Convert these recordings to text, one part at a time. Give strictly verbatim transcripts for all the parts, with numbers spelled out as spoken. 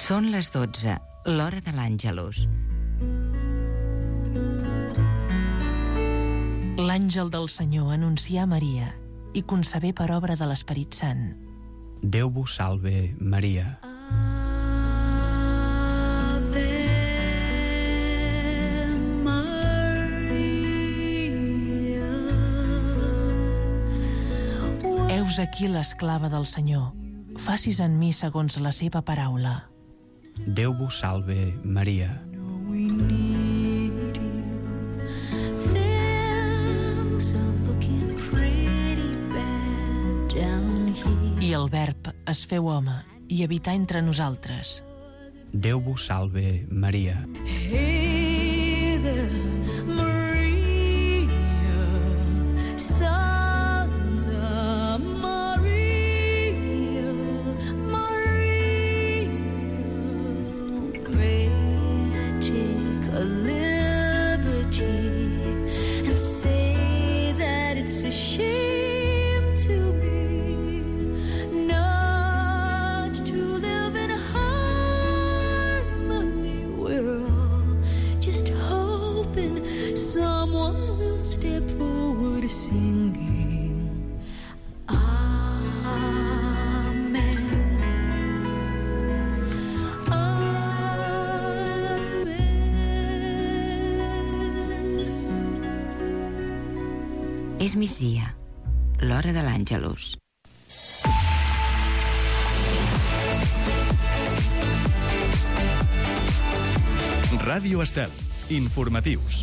Són les dotze, l'hora de l'Àngelus. L'àngel del Senyor anuncià a Maria i concebé per obra de l'Esperit Sant. Déu vos salve, Maria. Heus aquí l'esclava del Senyor. Facis en mi segons la seva paraula. Déu vos salve, Maria. I el Verb es feu home i habità entre nosaltres. Déu vos salve, Maria. Hey there, Maria, Santa Maria, Maria, may I take a liberty and say that it's a shame to me not to live in harmony. We're all just hoping someone will step forward singing Amen. Amen. És migdia, l'hora de l'Àngelus. Ràdio Estel. Informatius.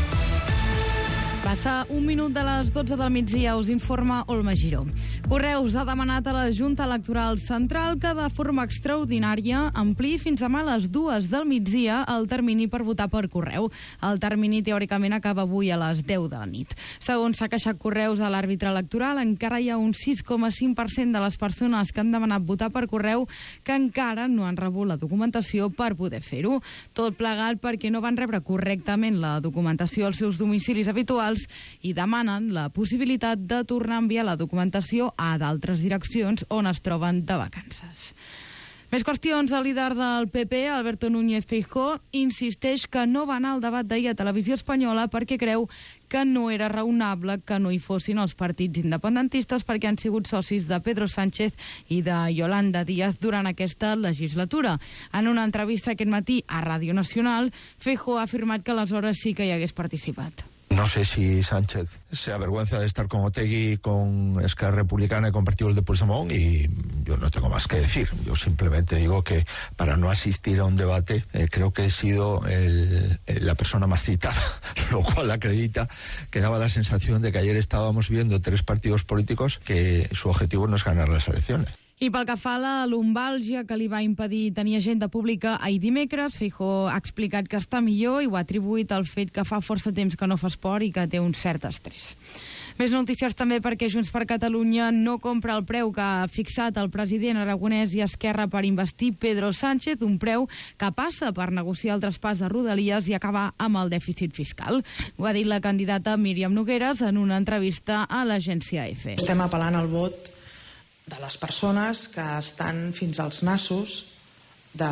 Passa un minut de les dotze del migdia, us informa Olma Giró. Correus ha demanat a la Junta Electoral Central que de forma extraordinària ampliï fins demà a les dues del migdia el termini per votar per correu. El termini teòricament acaba avui a les deu de la nit. Segons s'ha queixat Correus a l'àrbitre electoral, encara hi ha un sis coma cinc per cent de les persones que han demanat votar per correu que encara no han rebut la documentació per poder fer-ho. Tot plegat perquè no van rebre correctament la documentació als seus domicilis habituals i demanen la possibilitat de tornar a enviar la documentació a d'altres direccions on es troben de vacances. Més qüestions. El líder del P P, Alberto Núñez Feijóo, insisteix que no va anar al debat d'ahir a Televisió Espanyola perquè creu que no era raonable que no hi fossin els partits independentistes perquè han sigut socis de Pedro Sánchez i de Yolanda Díaz durant aquesta legislatura. En una entrevista aquest matí a Ràdio Nacional, Feijóo ha afirmat que aleshores sí que hi hagués participat. No sé si Sánchez se avergüenza de estar con Otegi, con Esquerra Republicana y con Partido del de Puigdemont, y yo no tengo más que decir. Yo simplemente digo que para no asistir a un debate eh, creo que he sido el, el, la persona más citada, lo cual acredita que daba la sensación de que ayer estábamos viendo tres partidos políticos que su objetivo no es ganar las elecciones. I pel que fa a la lumbàlgia que li va impedir tenir agenda pública ahir dimecres, Feijóo ha explicat que està millor i ho ha atribuït al fet que fa força temps que no fa esport i que té un cert estrès. Més notícies també perquè Junts per Catalunya no compra el preu que ha fixat el president Aragonès i Esquerra per investir Pedro Sánchez, un preu que passa per negociar el traspàs de Rodalies i acabar amb el dèficit fiscal. Ho ha dit la candidata Míriam Nogueras en una entrevista a l'agència E F E. Estem apel·lant al vot de les persones que estan fins als nassos de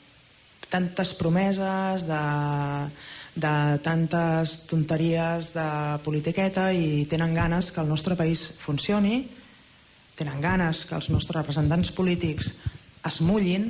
tantes promeses, de, de tantes tonteries de politiqueta i tenen ganes que el nostre país funcioni, tenen ganes que els nostres representants polítics es mullin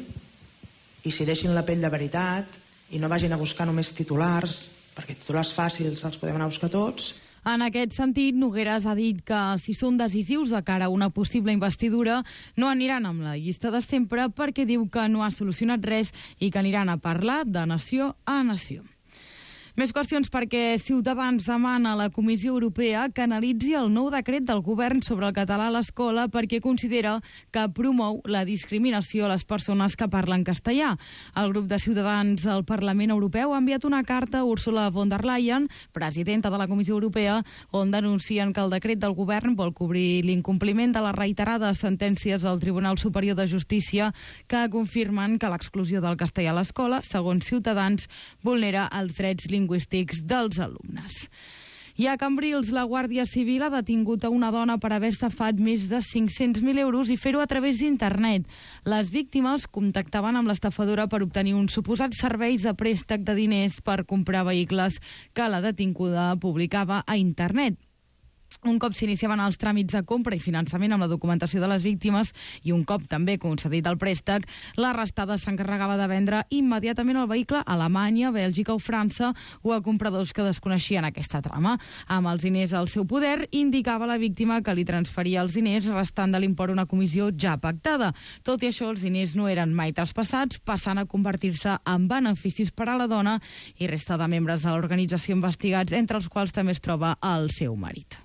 i s'hi deixin la pell de veritat i no vagin a buscar només titulars, perquè titulars fàcils els podem anar a buscar tots. En aquest sentit, Nogueras ha dit que si són decisius de cara a una possible investidura, no aniran amb la llista de sempre perquè diu que no ha solucionat res i que aniran a parlar de nació a nació. Més qüestions perquè Ciutadans demana a la Comissió Europea que analitzi el nou decret del govern sobre el català a l'escola perquè considera que promou la discriminació a les persones que parlen castellà. El grup de Ciutadans al Parlament Europeu ha enviat una carta a Ursula von der Leyen, presidenta de la Comissió Europea, on denuncien que el decret del govern vol cobrir l'incompliment de les reiterades sentències del Tribunal Superior de Justícia que confirmen que l'exclusió del castellà a l'escola, segons Ciutadans, vulnera els drets lingüístics lingüístics dels alumnes. I a Cambrils, la Guàrdia Civil ha detingut a una dona per haver estafat més de cinc-cents mil euros i fer-ho a través d'internet. Les víctimes contactaven amb l'estafadora per obtenir uns suposats serveis de préstec de diners per comprar vehicles que la detinguda publicava a internet. Un cop s'iniciaven els tràmits de compra i finançament amb la documentació de les víctimes i un cop també concedit el préstec, l'arrestada s'encarregava de vendre immediatament el vehicle a Alemanya, Bèlgica o França o a compradors que desconeixien aquesta trama. Amb els diners al seu poder, indicava la víctima que li transferia els diners restant de l'import una comissió ja pactada. Tot i això, els diners no eren mai traspassats, passant a convertir-se en beneficis per a la dona i resta de membres de l'organització investigats, entre els quals també es troba el seu marit.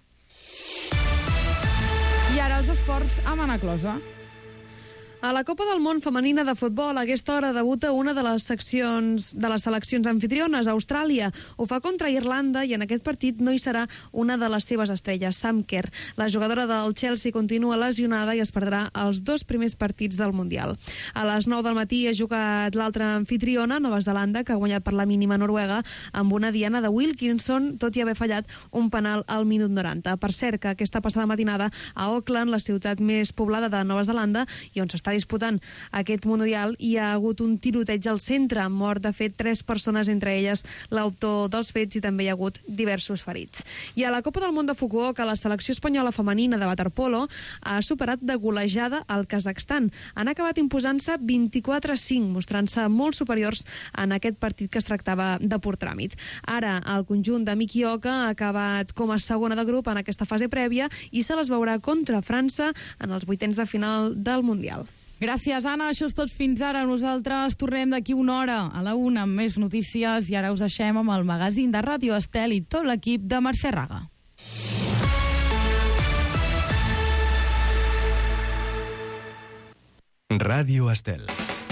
I ara els esports amb Anna Closa. A la Copa del Món femenina de futbol, a aquesta hora debuta una de les seccions de les seleccions anfitriones, Austràlia. Ho fa contra Irlanda i en aquest partit no hi serà una de les seves estrelles, Sam Kerr. La jugadora del Chelsea continua lesionada i es perdrà els dos primers partits del Mundial. A les nou del matí ha jugat l'altra anfitriona, Nova Zelanda, que ha guanyat per la mínima Noruega amb una diana de Wilkinson, tot i haver fallat un penal al minut noranta. Per cert, que aquesta passada matinada a Auckland, la ciutat més poblada de Nova Zelanda, i on s'està disputant aquest Mundial, hi ha hagut un tiroteig al centre, han mort de fet tres persones, entre elles l'autor dels fets, i també hi ha hagut diversos ferits. I a la Copa del Món de Fukuoka, la selecció espanyola femenina de waterpolo ha superat de golejada al Kazakhstan. Han acabat imposant-se vint-i-quatre a cinc, mostrant-se molt superiors en aquest partit que es tractava de pur tràmit. Ara, el conjunt de Mikioka ha acabat com a segona de grup en aquesta fase prèvia i se les veurà contra França en els vuitens de final del Mundial. Gràcies, Anna. Això és tot fins ara. Nosaltres tornem d'aquí una hora a la una amb més notícies i ara us deixem amb el magazín de Ràdio Estel i tot l'equip de Mercè Raga. Ràdio Estel.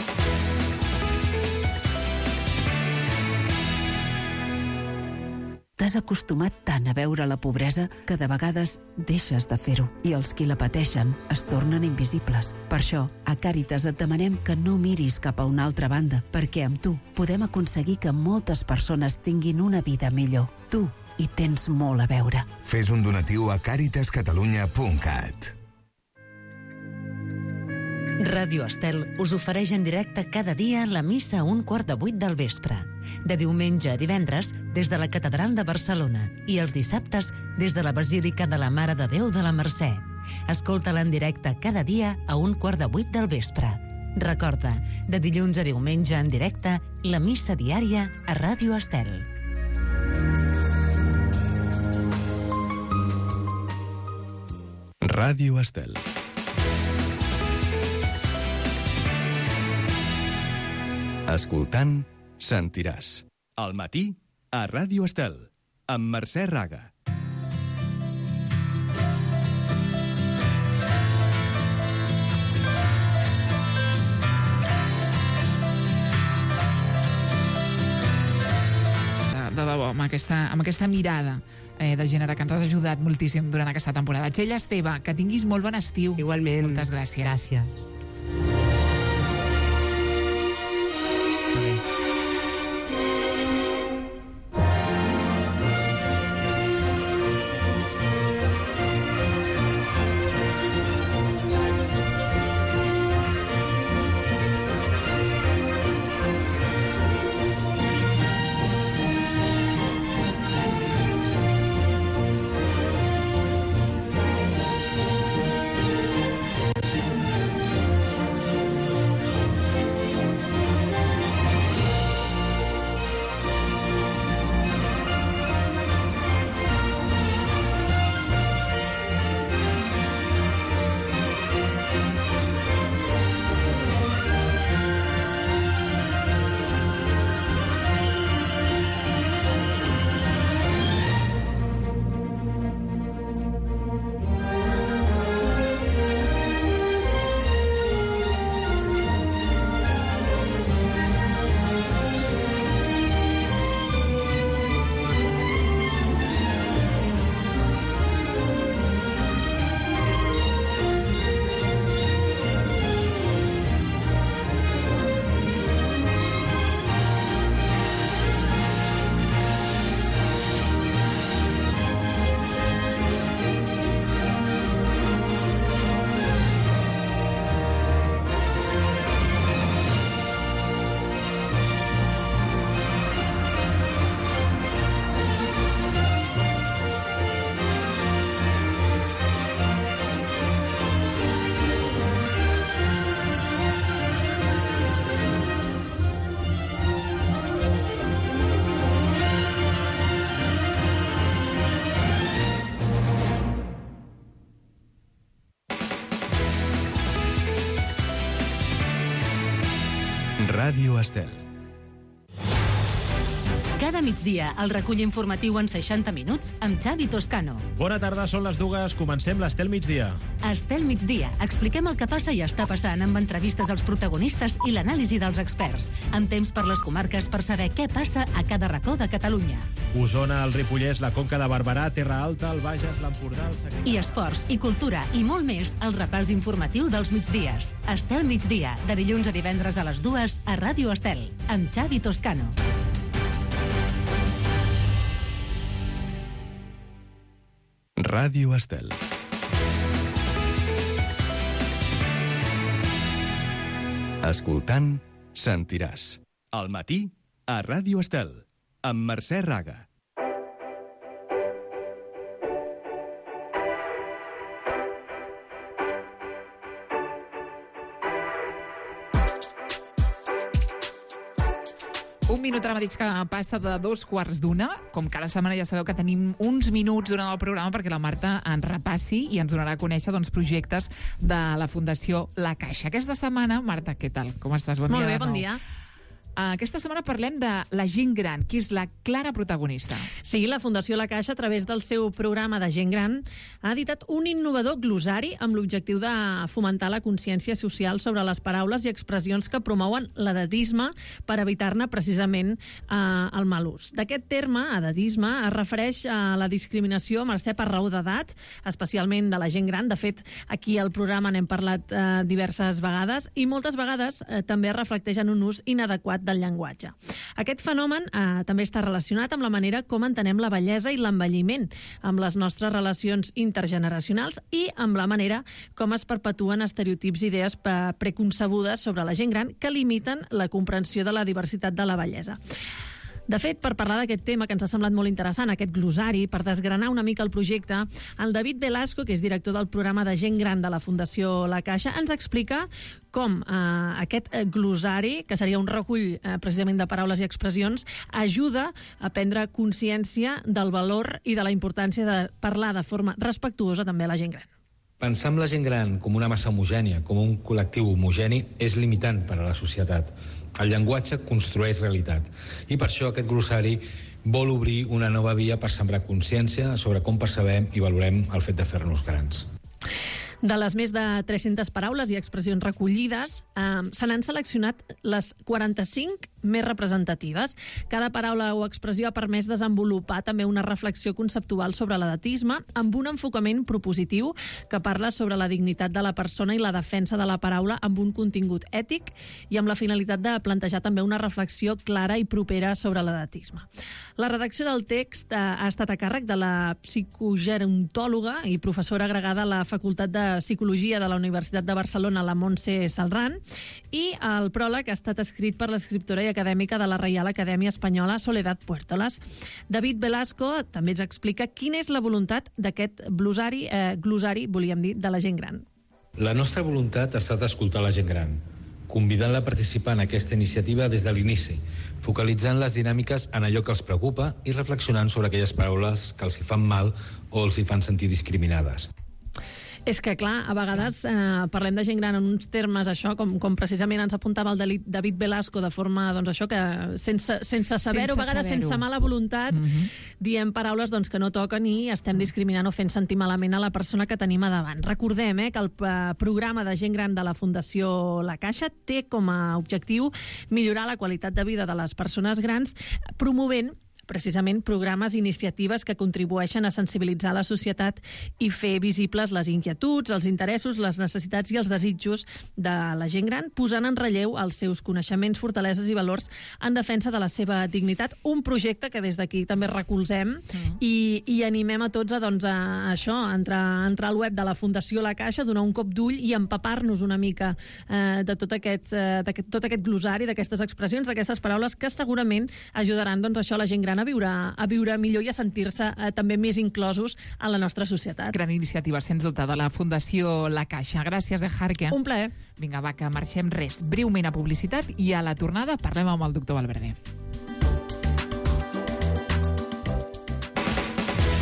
T'has acostumat tant a veure la pobresa que de vegades deixes de fer-ho i els qui la pateixen es tornen invisibles. Per això, a Càritas et demanem que no miris cap a una altra banda, perquè amb tu podem aconseguir que moltes persones tinguin una vida millor. Tu hi tens molt a veure. Fes un donatiu a càritas catalunya punt cat. Ràdio Estel us ofereix en directe cada dia la missa a un quart de vuit del vespre. De diumenge a divendres des de la Catedral de Barcelona i els dissabtes des de la Basílica de la Mare de Déu de la Mercè. Escolta-la en directe cada dia a un quart de vuit del vespre. Recorda, de dilluns a diumenge en directe, la missa diària a Ràdio Estel. Ràdio Estel. Escoltant, sentiràs. Al matí, a Ràdio Estel, amb Mercè Raga. De, de debò, amb aquesta, amb aquesta mirada eh, de gènere que ens has ajudat moltíssim durant aquesta temporada. Txell Esteve, que tinguis molt bon estiu. Igualment. Moltes gràcies. Gràcies. Ràdio Estel. Cada migdia, el recull informatiu en seixanta minuts amb Xavi Toscano. Bona tarda, són les dues. Comencem l'Estel Migdia. Estel Migdia. Expliquem el que passa i està passant amb entrevistes als protagonistes i l'anàlisi dels experts. Amb temps per les comarques per saber què passa a cada racó de Catalunya. Osona, el Ripollès, la Conca de Barberà, Terra Alta, el Bages, l'Empordà, el Segrià... I esports, i cultura, i molt més, el repàs informatiu dels migdies. Estel Migdia, de dilluns a divendres a les dues a Ràdio Estel, amb Xavi Toscano. Ràdio Estel. Escoltant, sentiràs. Al matí, a Ràdio Estel, amb Mercè Raga. Un minut ara mateix que passa de dos quarts d'una. Com cada setmana ja sabeu que tenim uns minuts durant el programa perquè la Marta ens repassi i ens donarà a conèixer doncs, projectes de la Fundació La Caixa. Aquesta setmana, Marta, què tal? Com estàs? Bon Molt dia bé, de bon nou. dia. Aquesta setmana parlem de la gent gran, qui és la clara protagonista. Sí, la Fundació La Caixa, a través del seu programa de gent gran, ha editat un innovador glosari amb l'objectiu de fomentar la consciència social sobre les paraules i expressions que promouen l'edatisme per evitar-ne precisament eh, el mal ús. D'aquest terme, edatisme, es refereix a la discriminació, Mercè, per raó d'edat, especialment de la gent gran. De fet, aquí al programa n'hem parlat eh, diverses vegades i moltes vegades eh, també es reflecteix en un ús inadequat del llenguatge. Aquest fenomen eh, també està relacionat amb la manera com entenem la bellesa i l'envelliment, amb les nostres relacions intergeneracionals i amb la manera com es perpetuen estereotips i idees preconcebudes sobre la gent gran que limiten la comprensió de la diversitat de la bellesa. De fet, per parlar d'aquest tema, que ens ha semblat molt interessant, aquest glosari, per desgranar una mica el projecte, el David Velasco, que és director del programa de gent gran de la Fundació La Caixa, ens explica com eh, aquest glosari, que seria un recull eh, precisament de paraules i expressions, ajuda a prendre consciència del valor i de la importància de parlar de forma respectuosa també a la gent gran. Pensar en la gent gran com una massa homogènia, com un col·lectiu homogeni, és limitant per a la societat. El llenguatge construeix realitat. I per això aquest glossari vol obrir una nova via per sembrar consciència sobre com percebem i valorem el fet de fer-nos grans. De les més de tres-centes paraules i expressions recollides, eh, se n'han seleccionat les quaranta-cinc més representatives. Cada paraula o expressió ha permès desenvolupar també una reflexió conceptual sobre l'edatisme amb un enfocament propositiu que parla sobre la dignitat de la persona i la defensa de la paraula amb un contingut ètic i amb la finalitat de plantejar també una reflexió clara i propera sobre l'edatisme. La redacció del text eh, ha estat a càrrec de la psicogerontòloga i professora agregada a la Facultat de Psicologia de la Universitat de Barcelona, la Montse Salran, i el pròleg ha estat escrit per l'escriptora i acadèmica de la Reial Acadèmia Espanyola, Soledad Puertolas. David Velasco també ens explica quina és la voluntat d'aquest glosari, eh, glosari, volíem dir, de la gent gran. La nostra voluntat ha estat escoltar la gent gran, convidant-la a participar en aquesta iniciativa des de l'inici, focalitzant les dinàmiques en allò que els preocupa i reflexionant sobre aquelles paraules que els hi fan mal o els hi fan sentir discriminades. És que, clar, a vegades eh, parlem de gent gran en uns termes, això, com, com precisament ens apuntava el David Velasco, de forma, doncs això, que sense, sense saber-ho, a vegades sense mala voluntat, mm-hmm. diem paraules doncs, que no toquen i estem discriminant o fent sentir malament a la persona que tenim a davant. Recordem eh, que el eh, programa de gent gran de la Fundació La Caixa té com a objectiu millorar la qualitat de vida de les persones grans, promovent precisament programes i iniciatives que contribueixen a sensibilitzar la societat i fer visibles les inquietuds, els interessos, les necessitats i els desitjos de la gent gran, posant en relleu els seus coneixements, fortaleses i valors en defensa de la seva dignitat. Un projecte que des d'aquí també recolzem mm. i, i animem a tots a, doncs, a, a això, a entrar, a entrar al web de la Fundació La Caixa, donar un cop d'ull i empapar-nos una mica eh, de tot aquest, eh, d'aquest, tot aquest glosari, d'aquestes expressions, d'aquestes paraules que segurament ajudaran doncs, això a la gent gran a viure, a viure millor i a sentir-se eh, també més inclosos en la nostra societat. Gran iniciativa, sens dubte, de la Fundació La Caixa. Gràcies, Ejarque. Un plaer. Vinga, va, que marxem res. Breument a publicitat i a la tornada parlem amb el doctor Valverde.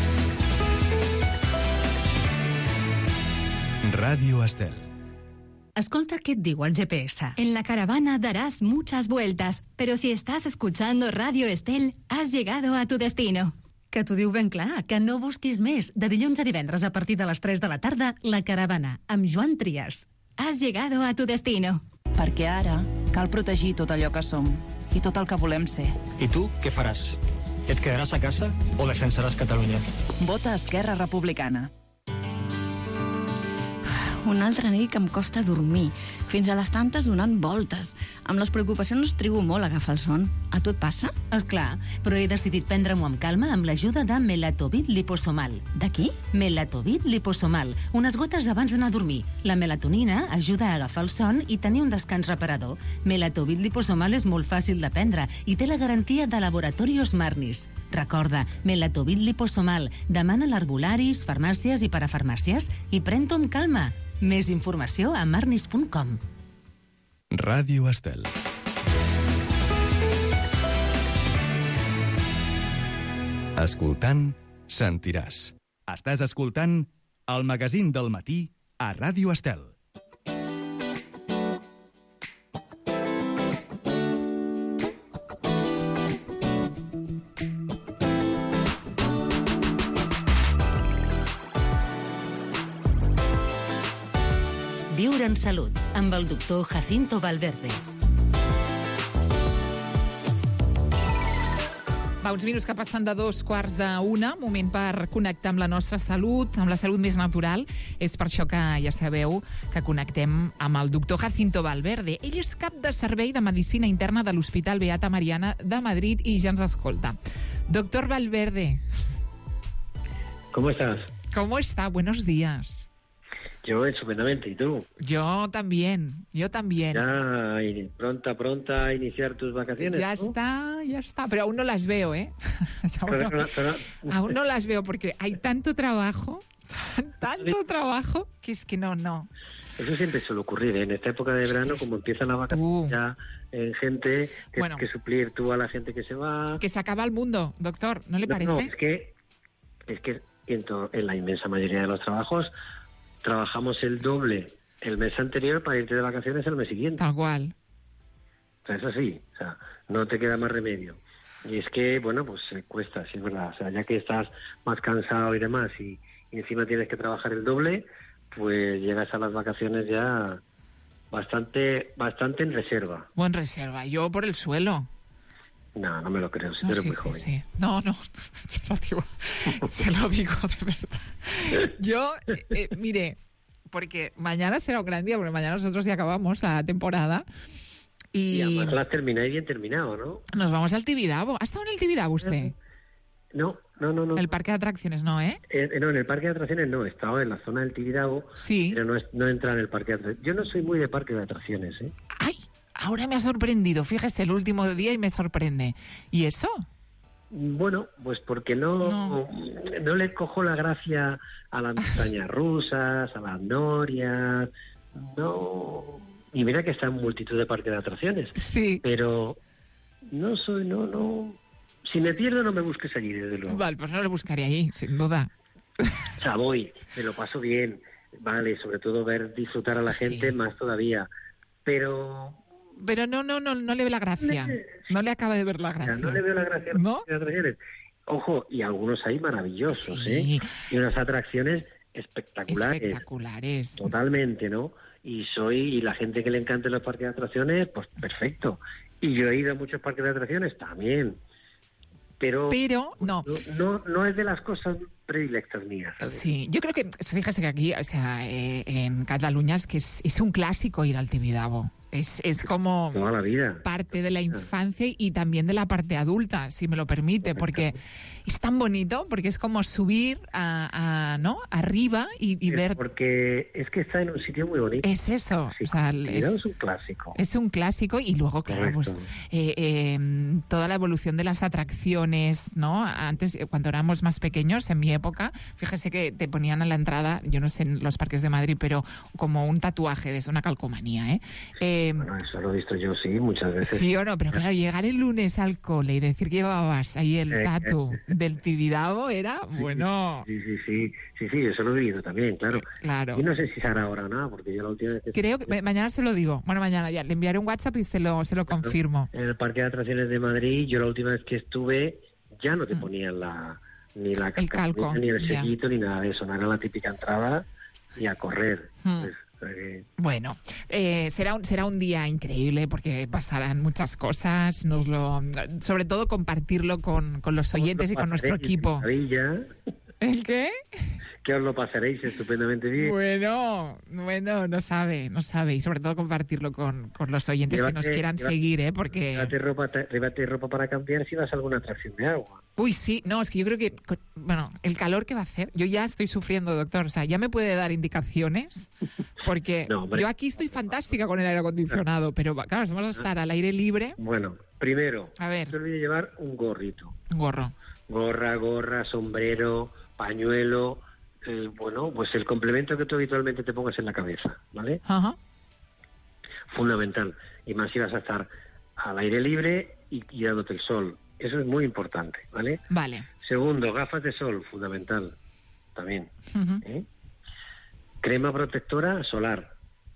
Ràdio Estel. Escolta què et diu el G P S. En la caravana darás muchas vueltas, pero si estás escuchando Radio Estel, has llegado a tu destino. Que t'ho diu ben clar, que no busquis més. De dilluns a divendres a partir de les tres de la tarda, La Caravana, amb Joan Trias. Has llegado a tu destino. Perquè ara cal protegir tot allò que som i tot el que volem ser. I tu què faràs? Et quedaràs a casa o defensaràs Catalunya? Vota Esquerra Republicana. Una altra nit que em costa dormir, fins a les tantes donant voltes. Amb les preocupacions trigo molt a agafar el son. A tu et passa? Esclar, però he decidit prendre-m'ho amb calma amb l'ajuda de Melatovit liposomal. De qui? Melatovit liposomal, unes gotes abans d'anar a dormir. La melatonina ajuda a agafar el son i tenir un descans reparador. Melatovit liposomal és molt fàcil de prendre i té la garantia de Laboratorios Marnis. Recorda, Melatovit liposomal. Demana l'herbolaris, farmàcies i parafarmàcies i pren-t'ho amb calma. Més informació a marnis punt com. Ràdio Estel. Escoltant, sentiràs. Estàs escoltant el magazín del matí a Ràdio Estel. Viure en salut, amb el doctor Jacinto Valverde. Va, uns minuts que passen de dos quarts d'una, moment per connectar amb la nostra salut, amb la salut més natural. És per això que ja sabeu que connectem amb el doctor Jacinto Valverde. Ell és cap de servei de Medicina Interna de l'Hospital Beata Mariana de Madrid i ja ens escolta. Doctor Valverde. ¿Cómo estás? ¿Cómo está? Buenos días. Yo estupendamente, ¿y tú? Yo también, yo también. Ya pronta, pronta a iniciar tus vacaciones, Ya ¿no? está, ya está, pero aún no las veo, ¿eh? aún, Pero, no, pero- aún no las veo porque hay tanto trabajo, tanto trabajo, que es que no, no. Eso siempre suele ocurrir, ¿eh? En esta época de verano, como empiezan las vacaciones, ya en gente que Bueno. que suplir tú a la gente que se va. Que se acaba el mundo, doctor, ¿no le No, parece? no, es que, es que en, to- en la inmensa mayoría de los trabajos trabajamos el doble el mes anterior para irte de vacaciones el mes siguiente. Tal cual. O sea, es así, o sea, no te queda más remedio. Y es que, bueno, pues eh, cuesta, sí es verdad. O sea, ya que estás más cansado y demás y, y encima tienes que trabajar el doble, pues llegas a las vacaciones ya bastante bastante en reserva. Buen reserva, yo por el suelo. No, no me lo creo, si No, tú eres sí, muy sí, joven. sí. No, no, se lo digo, se lo digo de verdad. Yo, eh, eh, mire, porque mañana será un gran día, porque mañana nosotros ya acabamos la temporada y, Y además la termináis bien terminado, ¿no? nos vamos al Tibidabo. ¿Ha estado en el Tibidabo usted? No, no, no, no. El parque de atracciones, no, ¿eh? Eh, no, en el parque de atracciones no, he estado en la zona del Tibidabo, sí. pero no, es- no entra en el parque de atracciones. Yo no soy muy de parque de atracciones, ¿eh? Ahora me ha sorprendido, fíjese, el último día y me sorprende. ¿Y eso? Bueno, pues porque no, no. no le cojo la gracia a las montañas rusas, a las norias, no. Y mira que está en multitud de parques de atracciones. Sí. Pero no soy, no, no. Si me pierdo, no me busques allí, desde luego. Vale, pues no le buscaré ahí, sin duda. O sea, voy, me lo paso bien, vale, sobre todo ver disfrutar a la gente más todavía. Pero Pero no, no, no, no le ve la gracia. No le acaba de ver la o sea, gracia. no le veo la gracia a los parques de atracciones. Ojo, y algunos hay maravillosos, Sí. ¿eh? Y unas atracciones espectaculares. Espectaculares. Totalmente, ¿no? Y soy, y la gente que le encanta los parques de atracciones, pues perfecto. Y yo he ido a muchos parques de atracciones también. Pero, Pero no. no, no es de las cosas predilectas mías, ¿sabes? Sí, yo creo que, fíjese que aquí, o sea, eh, en Cataluña es que es, es un clásico ir al Tibidabo. Es, es como Toda la vida. parte de la infancia y también de la parte adulta, si me lo permite, porque es tan bonito, porque es como subir a, a ¿no? arriba y, y Es ver... Porque es que está en un sitio muy bonito. Es eso, Sí, o sea, Tibidabo es, es un clásico. es un clásico y luego, claro, pues Correcto. eh, eh, toda la evolución de las atracciones, ¿no? Antes, eh, cuando éramos más pequeños, en mi época, fíjese que te ponían a la entrada, yo no sé en los parques de Madrid, pero como un tatuaje, es una calcomanía, ¿eh? Eh, Eh, bueno, eso lo he visto yo, sí, muchas veces. Sí o no, pero claro, llegar el lunes al cole y decir que llevabas ahí el tatu del Tibidabo era, bueno... Sí, sí, sí, sí, sí, eso lo he vivido también, claro. Claro. Y no sé si se hará ahora o nada, porque yo la última vez... Que Creo que mañana se lo digo, bueno, mañana ya, le enviaré un WhatsApp y se lo, se lo confirmo. En el Parque de Atracciones de Madrid, yo la última vez que estuve, ya no te ponían la... ni la el calco, ni el ya. sellito, ni nada de eso, no era la típica entrada y a correr. Hmm. Pues, eh, Bueno, eh, será, un, será un día increíble porque pasarán muchas cosas, nos lo, sobre todo compartirlo con, con los oyentes y con nuestro equipo. Maravilla. ¿El qué? Que os lo pasaréis estupendamente bien. Bueno, bueno, no sabe, no sabe. Y sobre todo compartirlo con, con los oyentes llévate, que nos quieran llévate, seguir, ¿eh? Porque... Llévate ropa, llévate ropa para cambiar si vas a alguna atracción de agua. Uy, sí, no, es que yo creo que, bueno, el calor que va a hacer, yo ya estoy sufriendo, doctor, o sea, ya me puede dar indicaciones, porque no, yo aquí estoy fantástica con el aire acondicionado, pero claro, vamos a estar al aire libre. Bueno, primero, a ver. no te olvides llevar un gorrito. Un gorro. Gorra, gorra, sombrero, pañuelo, eh, bueno, pues el complemento que tú habitualmente te pongas en la cabeza, ¿vale? Ajá. Fundamental, y más si vas a estar al aire libre y, y dándote el sol. Eso es muy importante, ¿vale? Vale. Segundo, gafas de sol, fundamental, también. Uh-huh. ¿Eh? Crema protectora solar.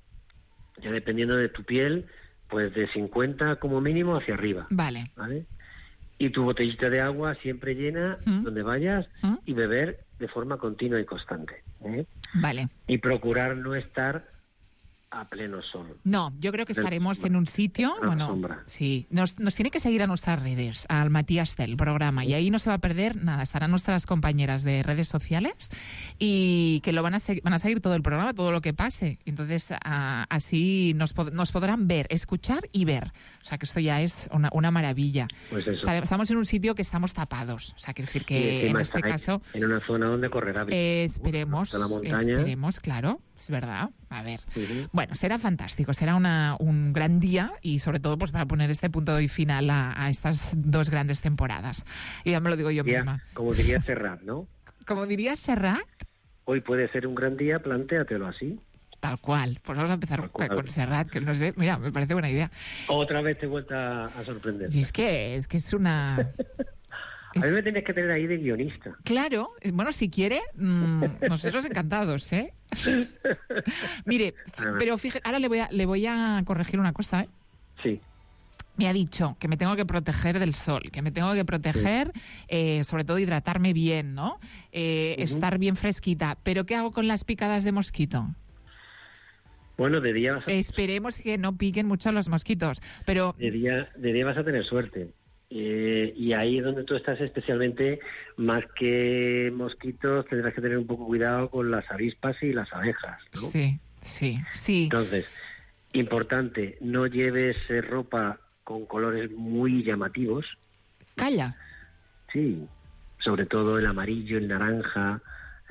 Ya dependiendo de tu piel, pues de cincuenta como mínimo hacia arriba. Vale. ¿Vale? Y tu botellita de agua siempre llena, uh-huh. donde vayas, uh-huh. y beber de forma continua y constante. ¿eh? Vale. Y procurar no estar a pleno sol. No, yo creo que estaremos en un sitio, bueno, sombra. Sí, nos, nos tiene que seguir a nuestras redes, al Matías Tel programa, y ahí no se va a perder nada, estarán nuestras compañeras de redes sociales y que lo van a seguir, van a seguir todo el programa, todo lo que pase, entonces a, así nos, pod- nos podrán ver, escuchar y ver, o sea que esto ya es una, una maravilla. Pues eso. Estaremos, estamos en un sitio que estamos tapados, o sea quiere decir que en este caso... En una zona donde correrá. Eh, esperemos, la montaña. esperemos, claro, es verdad, a ver... Uh-huh. Bueno, será fantástico, será una, un gran día y sobre todo pues para poner este punto y final a, a estas dos grandes temporadas. Y ya me lo digo yo día, misma. Como diría Serrat, ¿no? Como diría Serrat. Hoy puede ser un gran día, plantéatelo así. Tal cual. Pues vamos a empezar con, con Serrat, que no sé, mira, me parece buena idea. Otra vez te he vuelto a sorprender. Y es que es, que es una... A mí me tienes que tener ahí de guionista. Claro, bueno, si quiere, mmm, nosotros encantados, ¿eh? Mire, pero fíjate, ahora le voy a, le voy a corregir una cosa, ¿eh? Sí. Me ha dicho que me tengo que proteger del sol, que me tengo que proteger, sí. eh, sobre todo hidratarme bien, ¿no? Eh, uh-huh. Estar bien fresquita. ¿Pero qué hago con las picadas de mosquito? Bueno, de día vas a... Esperemos que no piquen mucho los mosquitos, pero... De día, de día vas a tener suerte. Eh, y ahí es donde tú estás especialmente, más que mosquitos, tendrás que tener un poco cuidado con las avispas y las abejas, ¿no? Sí, sí, sí. Entonces, importante, no lleves eh, ropa con colores muy llamativos. Calla. Sí, sobre todo el amarillo, el naranja,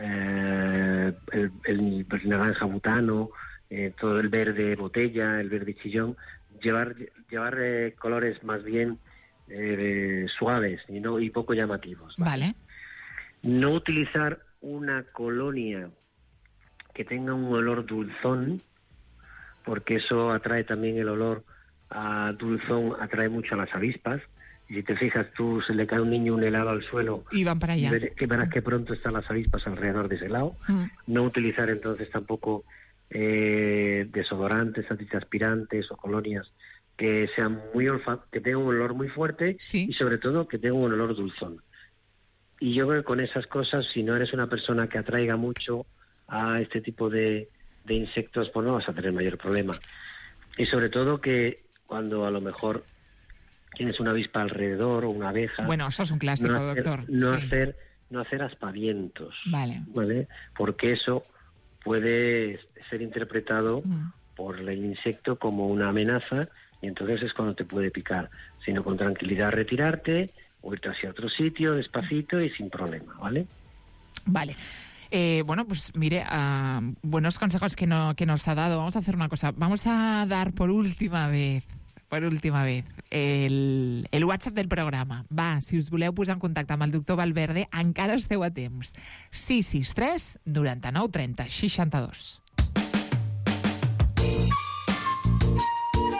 eh, el, el, el naranja butano, eh, todo el verde botella, el verde chillón. Llevar, llevar eh, colores más bien Eh, suaves y no y poco llamativos. ¿vale? Vale. No utilizar una colonia que tenga un olor dulzón, porque eso atrae también el olor a dulzón, atrae mucho a las avispas. Y si te fijas tú, se le cae a un niño un helado al suelo y van para allá. Que verás que pronto están las avispas alrededor de ese helado. Mm. No utilizar entonces tampoco eh, desodorantes, antitranspirantes o colonias que sean muy olfa- que tengan un olor muy fuerte, sí. y sobre todo que tengan un olor dulzón. Y yo creo que con esas cosas, si no eres una persona que atraiga mucho a este tipo de, de insectos, pues no vas a tener mayor problema. Y sobre todo que cuando a lo mejor tienes una avispa alrededor o una abeja... Bueno, eso es un clásico, no hacer, doctor. No, sí. hacer, no hacer aspavientos. Vale. ¿Vale? Porque eso puede ser interpretado mm. por el insecto como una amenaza, y entonces es cuando te puede picar, sino con tranquilidad retirarte o irte hacia otro sitio despacito y sin problema, ¿vale? Vale. Eh, bueno, pues mire, uh, buenos consejos que, no, que nos ha dado. Vamos a hacer una cosa, vamos a dar por última vez, por última vez, el, el WhatsApp del programa. Va, si us voleu posar en contacte amb el doctor Valverde, encara esteu a temps. sis sis tres, noranta-nou, trenta, seixanta-dos.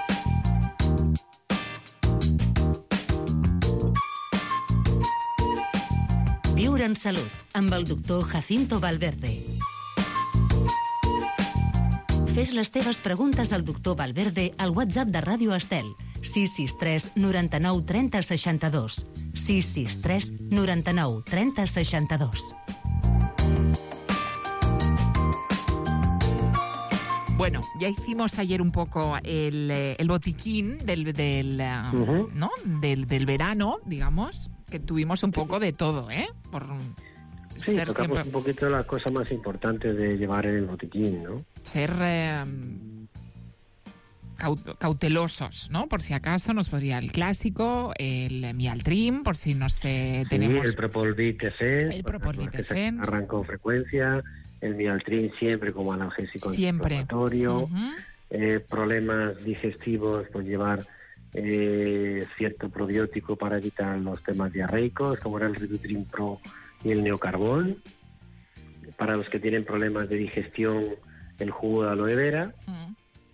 Cura en Salut, amb el doctor Jacinto Valverde. Fes les teves preguntes al doctor Valverde al WhatsApp de Ràdio Estel, sis sis tres noranta-nou trenta seixanta-dos. sis sis tres noranta-nou trenta seixanta-dos. Bueno, ya hicimos ayer un poco el, el botiquín del, del, uh, uh-huh. ¿no? del, del verano, digamos, que tuvimos un poco de todo, ¿eh? Por sí, ser tocamos siempre... un poquito las cosas más importantes de llevar en el botiquín, ¿no? Ser eh, caut- cautelosos, ¿no? Por si acaso nos podría el clásico, el Mialtrim, por si no sé, sí, tenemos... el Propolvit Defense, el Propolvit Defense, arrancó frecuencia, el Mialtrim siempre como analgésico antiinflamatorio, uh-huh. eh, problemas digestivos, pues llevar eh, cierto probiótico para evitar los temas diarreicos, como era el Ridutrim Pro y el Neocarbón. Para los que tienen problemas de digestión, el jugo de aloe vera. Uh-huh.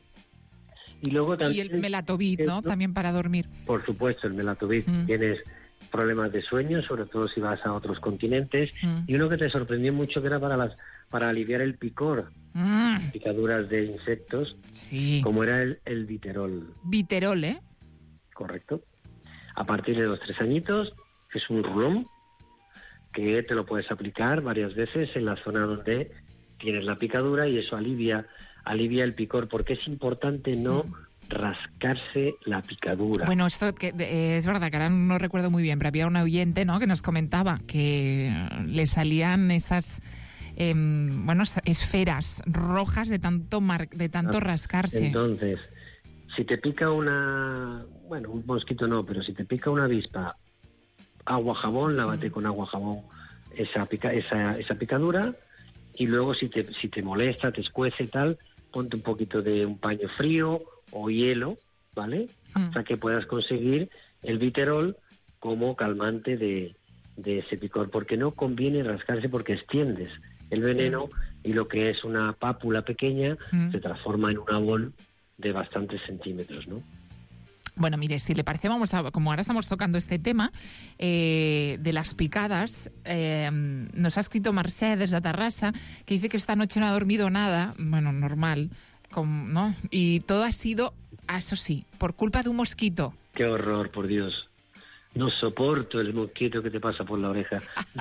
Y luego también... Y el Melatovit, ¿no? También para dormir. Por supuesto, el Melatovit. Uh-huh. Tienes problemas de sueño, sobre todo si vas a otros continentes. Uh-huh. Y uno que te sorprendió mucho que era para las para aliviar el picor, mm. picaduras de insectos, sí. como era el, el Viterol. Viterol, ¿eh? Correcto. A partir de los tres añitos es un rulón que te lo puedes aplicar varias veces en la zona donde tienes la picadura y eso alivia alivia el picor, porque es importante no mm. rascarse la picadura. Bueno, esto que eh, es verdad que ahora no recuerdo muy bien, pero había un oyente, ¿no?, que nos comentaba que le salían estas eh, bueno, esferas rojas de tanto mar, de tanto ah, rascarse. Entonces, si te pica una, bueno, un mosquito no, pero si te pica una avispa, agua jabón, lávate mm. con agua jabón esa pica, esa esa picadura, y luego si te si te molesta, te escuece y tal, ponte un poquito de un paño frío o hielo, ¿vale? Mm. Hasta que puedas conseguir el Viterol como calmante de, de ese picor, porque no conviene rascarse porque extiendes el veneno mm. y lo que es una pápula pequeña mm. se transforma en una bol de bastantes centímetros, ¿no? Bueno, mire, si le parece, vamos a, como ahora estamos tocando este tema eh, de las picadas, eh, nos ha escrito Mercè desde Terrassa, que dice que esta noche no ha dormido nada, bueno, normal, con, ¿no? Y todo ha sido, eso sí, por culpa de un mosquito. ¡Qué horror, por Dios! No soporto el mosquito que te pasa por la oreja.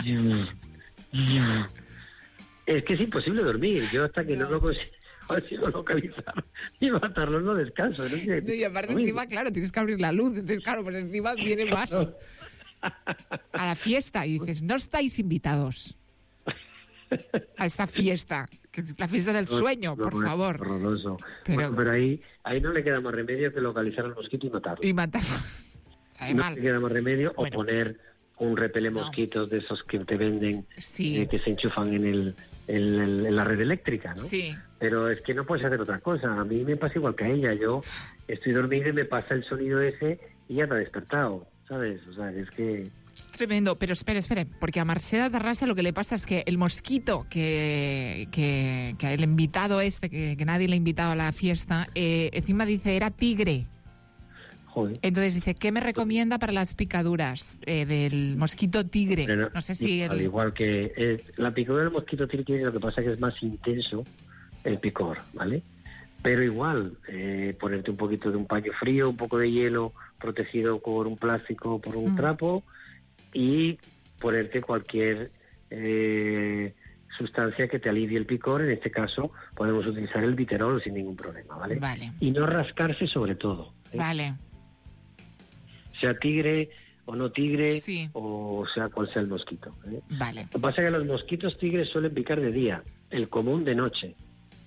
Es que es imposible dormir. Yo hasta que no, no lo consigo localizar y matarlo no descanso. ¿No? Y aparte encima, claro, tienes que abrir la luz, entonces claro, pues encima viene más a la fiesta y dices, no estáis invitados a esta fiesta, que es la fiesta del sueño, no, por no, favor. Horroroso. Pero, bueno, pero ahí, ahí no le queda más remedio que localizar al mosquito y matarlo. Y matarlo. No mal. le queda más remedio, bueno. o poner un repele mosquitos no. de esos que te venden, sí. eh, que se enchufan en el En, el, en la red eléctrica, ¿no? Sí. Pero es que no puedes hacer otra cosa. A mí me pasa igual que a ella. Yo estoy dormido y me pasa el sonido ese y ya te ha despertado, ¿sabes? O sea, es que... Tremendo, pero espere, espere, porque a Mercè de Terrassa lo que le pasa es que el mosquito que, que, que el invitado este, que, que nadie le ha invitado a la fiesta, eh, encima dice era tigre. Joder. Entonces dice, ¿qué me recomienda para las picaduras eh, del mosquito tigre? Pero, no sé si... Al el... igual que eh, la picadura del mosquito tigre, lo que pasa es que es más intenso el picor, ¿vale? Pero igual, eh, ponerte un poquito de un paño frío, un poco de hielo protegido por un plástico o por un mm. trapo, y ponerte cualquier eh, sustancia que te alivie el picor. En este caso podemos utilizar el Viterol sin ningún problema, ¿vale? Vale. Y no rascarse sobre todo, ¿eh? Vale. Sea tigre o no tigre, sí. o sea cual sea el mosquito, ¿eh? Vale. Lo que pasa es que los mosquitos tigres suelen picar de día, el común de noche.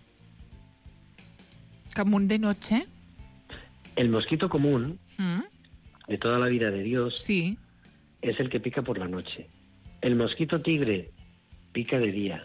¿Común de noche? El mosquito común, ¿Mm? de toda la vida de Dios, sí. es el que pica por la noche. El mosquito tigre pica de día.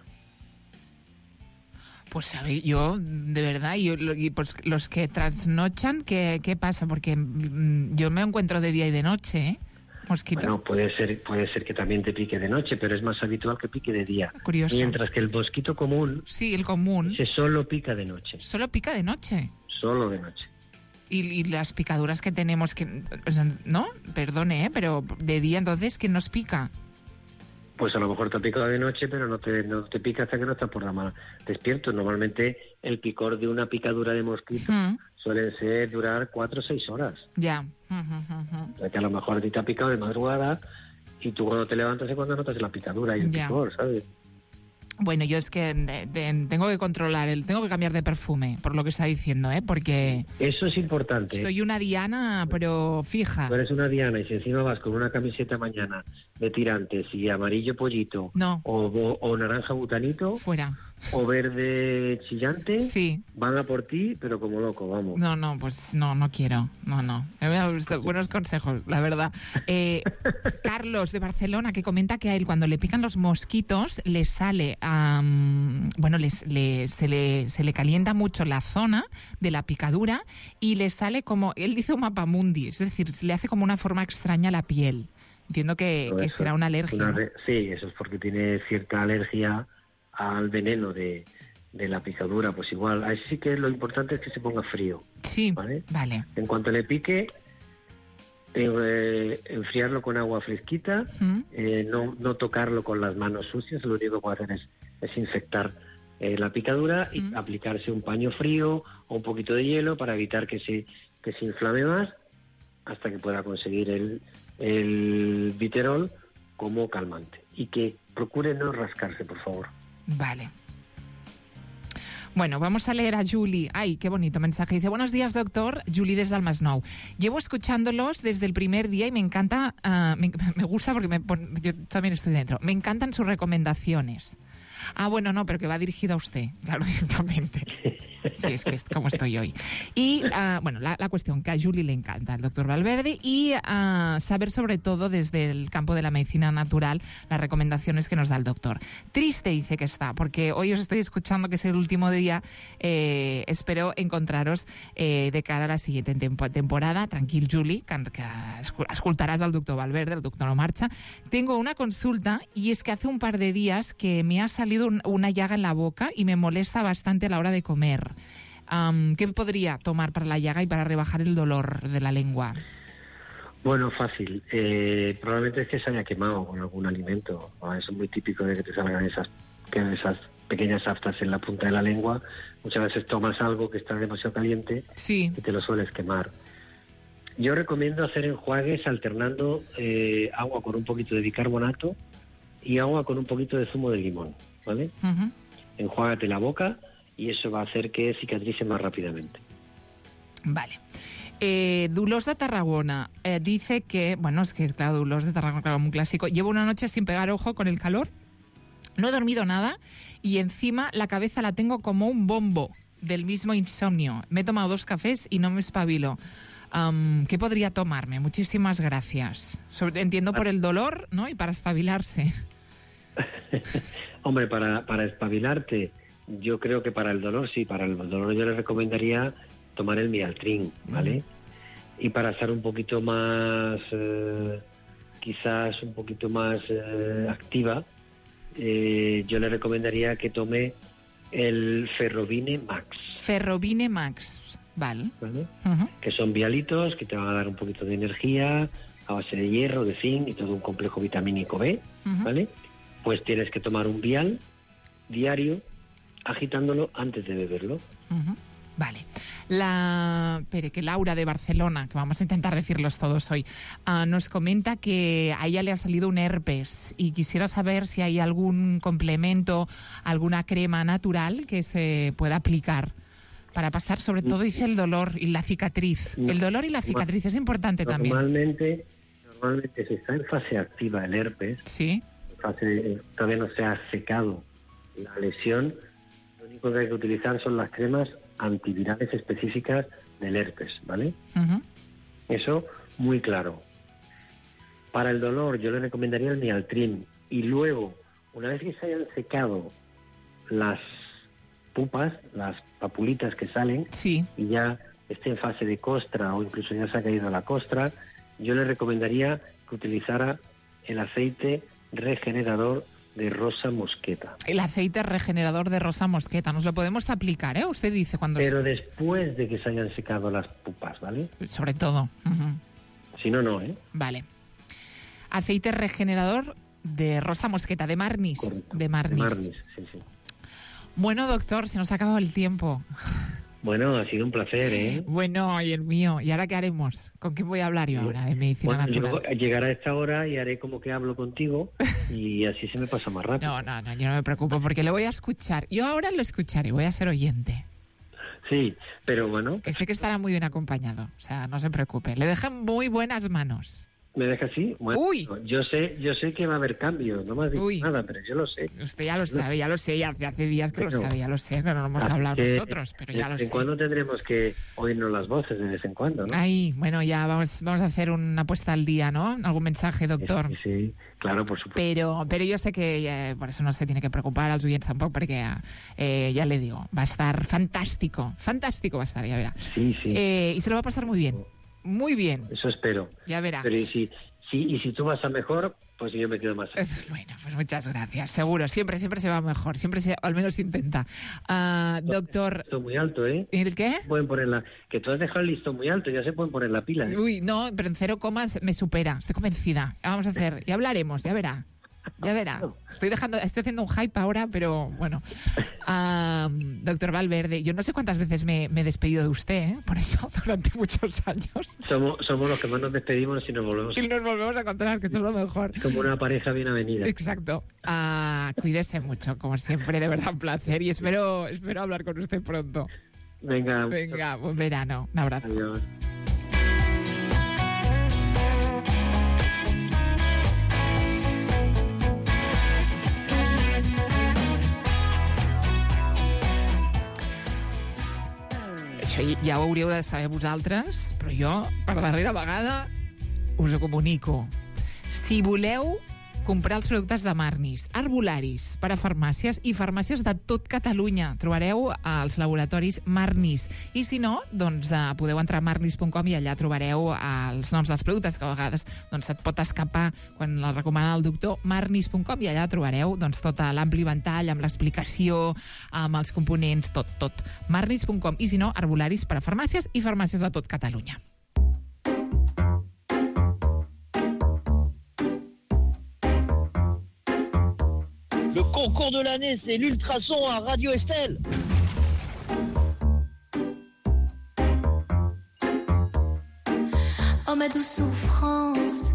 Pues sabe, yo, de verdad, y, y pues los que trasnochan, ¿qué, ¿qué pasa? Porque mm, yo me encuentro de día y de noche, ¿eh? Mosquito. Bueno, puede ser, puede ser que también te pique de noche, pero es más habitual que pique de día. Curioso. Mientras que el mosquito común... Sí, el común. Se solo pica de noche. ¿Solo pica de noche? Solo de noche. Y, y las picaduras que tenemos, que, o sea, ¿no? Perdone, ¿eh? Pero de día, entonces, ¿qué nos pica? pues a lo mejor te ha picado de noche, pero no te, no te pica hasta que no estás por la mañana despierto. Normalmente el picor de una picadura de mosquito mm. suele ser durar cuatro o seis horas. Ya. Uh -huh, uh-huh. O sea, que a lo mejor a ti te ha picado de madrugada y tú cuando te levantas es cuando notas la picadura y el ya. picor, ¿sabes? Bueno, yo es que de, de, tengo que controlar, el, tengo que cambiar de perfume, por lo que está diciendo, ¿eh? Porque... Eso es importante. Soy una Diana, pero fija. Tú eres una Diana y si encima vas con una camiseta mañana de tirantes y amarillo pollito no. o, o, o naranja butanito... Fuera. O verde chillante, sí. van a por ti, pero como loco, vamos. No, no, pues no, no quiero, no, no. Buenos consejos, la verdad. Eh, Carlos, de Barcelona, que comenta que a él cuando le pican los mosquitos le sale, um, bueno, les, le, se, le, se le calienta mucho la zona de la picadura y le sale como, él dice un mapamundi, es decir, le hace como una forma extraña a la piel. Entiendo que, que será una alergia. Una, sí, eso es porque tiene cierta alergia al veneno de, de la picadura, pues igual. Así sí que lo importante es que se ponga frío. Sí, ¿vale? vale. En cuanto le pique, eh, enfriarlo con agua fresquita, ¿Mm? eh, no, no tocarlo con las manos sucias, lo único que puede hacer es desinfectar eh, la picadura y ¿Mm? aplicarse un paño frío o un poquito de hielo para evitar que se, que se inflame más hasta que pueda conseguir el, el Viterol como calmante. Y que procure no rascarse, por favor. Vale. Bueno, vamos a leer a Julie. Ay, qué bonito mensaje. Dice, buenos días, doctor. Julie desde el Masnou. Llevo escuchándolos desde el primer día y me encanta, uh, me, me gusta porque me pon, yo también estoy dentro. Me encantan sus recomendaciones. Ah, bueno, no, pero que va dirigido a usted, claro, directamente. Sí, es que es como estoy hoy. Y, uh, bueno, la, la cuestión, que a Julie le encanta el doctor Valverde y uh, saber sobre todo desde el campo de la medicina natural las recomendaciones que nos da el doctor. Triste dice que está, porque hoy os estoy escuchando que es el último día. Eh, espero encontraros eh, de cara a la siguiente tempo temporada. Tranquil, Julie, que, que escoltaràs al doctor Valverde, el doctor no marcha. Tengo una consulta y es que hace un par de días que me ha salido una llaga en la boca y me molesta bastante a la hora de comer. Um, ¿Qué podría tomar para la llaga y para rebajar el dolor de la lengua? Bueno, fácil. Eh, probablemente es que se haya quemado con algún alimento. Bueno, eso es muy típico de que te salgan esas, que esas pequeñas aftas en la punta de la lengua. Muchas veces tomas algo que está demasiado caliente sí. y te lo sueles quemar. Yo recomiendo hacer enjuagues alternando eh, agua con un poquito de bicarbonato y agua con un poquito de zumo de limón. ¿Vale? Uh-huh. Enjuágate la boca y eso va a hacer que cicatrice más rápidamente. Vale. Eh, Dolors de Tarragona eh, dice que, bueno, es que claro, Dolors de Tarragona, claro, muy clásico. Llevo una noche sin pegar ojo con el calor, no he dormido nada y encima la cabeza la tengo como un bombo del mismo insomnio. Me he tomado dos cafés y no me espabilo. Um, ¿Qué podría tomarme? Muchísimas gracias. Sobre, entiendo por el dolor, ¿no? Y para espabilarse. Hombre, para, para espabilarte, yo creo que para el dolor, sí, para el dolor yo les recomendaría tomar el Mialtrin, ¿vale? Mm. Y para estar un poquito más, eh, quizás un poquito más eh, activa, eh, yo le recomendaría que tome el Ferrovine Max. Ferrovine Max, vale. ¿Vale? Uh-huh. Que son vialitos que te van a dar un poquito de energía a base de hierro, de zinc y todo un complejo vitamínico B, uh-huh. ¿vale? Pues tienes que tomar un vial diario agitándolo antes de beberlo. Uh-huh. Vale. La, espere, que Laura de Barcelona, que vamos a intentar decirlos todos hoy, uh, nos comenta que a ella le ha salido un herpes y quisiera saber si hay algún complemento, alguna crema natural que se pueda aplicar para pasar, sobre todo, dice, el dolor y la cicatriz. El dolor y la cicatriz es importante también. Normalmente, normalmente si está en fase activa el herpes, sí. Fase, todavía no se ha secado la lesión, lo único que hay que utilizar son las cremas antivirales específicas del herpes, ¿vale? Uh-huh. Eso muy claro. Para el dolor yo le recomendaría el Mialtrin y luego, una vez que se hayan secado las pupas, las papulitas que salen, sí. y ya esté en fase de costra o incluso ya se ha caído la costra, yo le recomendaría que utilizara el aceite regenerador de rosa mosqueta. El aceite regenerador de rosa mosqueta, nos lo podemos aplicar, ¿eh? Usted dice cuando... Pero se... después de que se hayan secado las pupas, ¿vale? Sobre todo. Uh-huh. Si no, no, ¿eh? Vale. Aceite regenerador de Rosa Mosqueta, de Marnis. Correcto. De Marnis. De Marnis, sí, sí. Bueno, doctor, se nos ha acabado el tiempo. Bueno, ha sido un placer, ¿eh? Bueno, y el mío. ¿Y ahora qué haremos? ¿Con quién voy a hablar yo ahora de medicina Bueno, natural? yo llegaré a esta hora y haré como que hablo contigo y así se me pasa más rápido. No, no, no, yo no me preocupo porque le voy a escuchar. Yo ahora lo escucharé, voy a ser oyente. Sí, pero bueno. Que sé que estará muy bien acompañado, o sea, no se preocupe. Le dejan muy buenas manos. ¿Me deja así? Bueno, Uy. yo sé, yo sé que va a haber cambios, no me has dicho Uy. nada, pero yo lo sé. Usted ya lo sabe, ya lo sé, ya hace, hace días que Bueno, lo sabe, ya lo sé, que no lo hemos así hablado que nosotros, pero ya de lo vez en sé. cuando tendremos que oírnos las voces, de vez en cuando, ¿no? Ay, bueno, ya vamos, vamos a hacer una puesta al día, ¿no? ¿Algún mensaje, doctor? Sí, sí, claro, por supuesto. Pero, pero yo sé que eh, por eso no se tiene que preocupar als oients tampoc, perquè eh, ya le digo, va a estar fantástico, fantástico va a estar, ya verá. Sí, sí. Eh, y se lo va a pasar muy bien, muy bien. Eso espero. Ya verá. Pero y si, si, y si tú vas a mejor, pues yo me quedo más. Bueno, pues muchas gracias. Seguro, siempre, siempre se va mejor, siempre se, al menos intenta. Uh, doctor... Esto muy alto, ¿eh? ¿El qué? Pueden poner la... Que tú has dejado el listón muy alto, ya se pueden poner la pila. ¿eh? Uy, no, pero en cero comas me supera, estoy convencida. Ya vamos a hacer, ya hablaremos, ya verá. Ya verá. Estoy dejando, estoy haciendo un hype ahora, pero bueno. Uh, doctor Valverde, yo no sé cuántas veces me, me he despedido de usted, ¿eh? Por eso, durante muchos años. Somos, somos los que más nos despedimos y nos volvemos. Y nos volvemos a encontrar, que esto es lo mejor. Es como una pareja bien avenida. Exacto. Uh, cuídese mucho, como siempre, de verdad un placer. Y espero, espero hablar con usted pronto. Venga. Venga, buen verano. Un abrazo. Adiós. Això ja ho hauríeu de saber vosaltres, però jo, per darrera vegada, us ho comunico. Si voleu comprar els productes de Marnis, arbolaris per a farmàcies i farmàcies de tot Catalunya, trobareu als laboratoris Marnis. I si no, doncs eh, podeu entrar a marnis punt com i allà trobareu els noms dels productes, que a vegades doncs, et pot escapar quan la recomana el doctor. marnis punt com i allà trobareu doncs, tot l'ampli ventall amb l'explicació, amb els components, tot, tot. marnis punt com. I si no, arbolaris per a farmàcies i farmàcies de tot Catalunya. Le concours de l'année, c'est l'ultrason à Radio Estelle. Oh ma douce souffrance,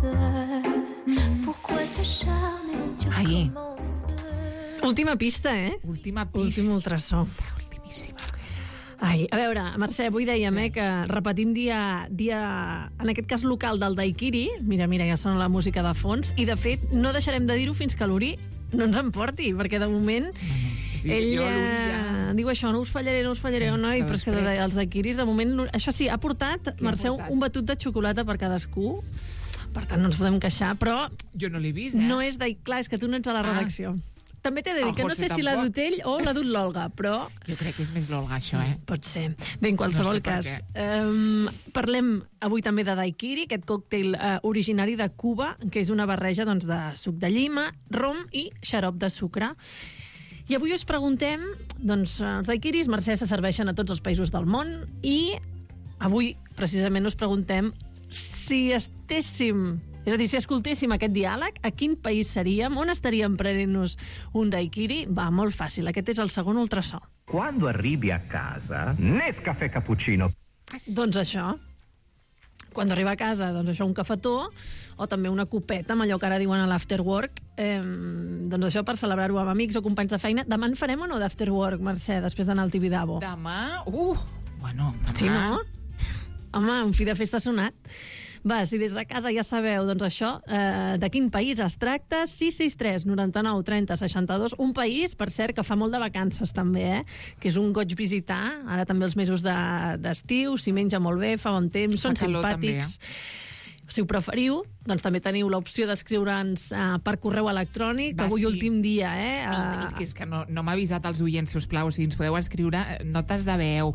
pourquoi s'acharner, tu Ai. recommences. Última pista, eh? Última pista. Últim ultrasó. Ultimíssima. Ai, a veure, Mercè, avui dèiem eh, que repetim dia, dia, en aquest cas local del Daiquiri. Mira, mira, ja sona la música de fons. I, de fet, no deixarem de dir-ho fins que l'Uri no ens en porti, perquè de moment Sí, ell jo, l'Uri, eh, ja... diu això, no us fallaré, no us fallaré, Sí, no? I, però però és que de, després- els Daiquiris, de moment, això sí, ha portat, Què ha Mercè, portat? un batut de xocolata per cadascú. Per tant, no ens podem queixar, però Jo no l'he vist, eh? no és de... Clar, és que tu no ets a la Ah. redacció. També t'he de dir El que no José sé si l'ha tampoc. dut ell o l'ha dut l'Olga, però... Jo crec que és més l'Olga, això, eh? Pot ser. Bé, en qualsevol No sé per cas. què. Um, parlem avui també de Daiquiri, aquest còctel uh, originari de Cuba, que és una barreja doncs, de suc de llima, rom i xarop de sucre. I avui us preguntem, doncs, els daiquiris, Mercè, se serveixen a tots els països del món i avui, precisament, us preguntem si estéssim, és a dir, si escoltéssim aquest diàleg, a quin país seríem, on estaríem prenent-nos un daiquiri? Va, molt fàcil, aquest és el segon ultrasó. Quando arrivi a casa, Nescafè cappuccino. Doncs això. Quan arriba a casa, doncs això, un cafetó, o també una copeta, amb allò que ara diuen a l'afterwork, eh, doncs això per celebrar-ho amb amics o companys de feina. Demà en farem o no d'afterwork, Mercè, després d'anar al Tibidabo? Demà? Uh! Bueno, demà... Sí, no? Home, un fi de festa sonat. Va, si des de casa ja sabeu, doncs això, eh, de quin país es tracta, sis sis tres, noranta-nou, trenta, seixanta-dos, un país, per cert, que fa molt de vacances també, eh? Que és un goig visitar, ara també els mesos de- d'estiu, s'hi menja molt bé, fa bon temps, Fa són calor, simpàtics. també, Si ho preferiu, doncs també teniu l'opció d'escriure'ns eh, per correu electrònic, Va, avui sí. últim dia, eh? El, eh que és que no, no m'ha avisat els oients, si us plau, si ens podeu escriure notes de veu,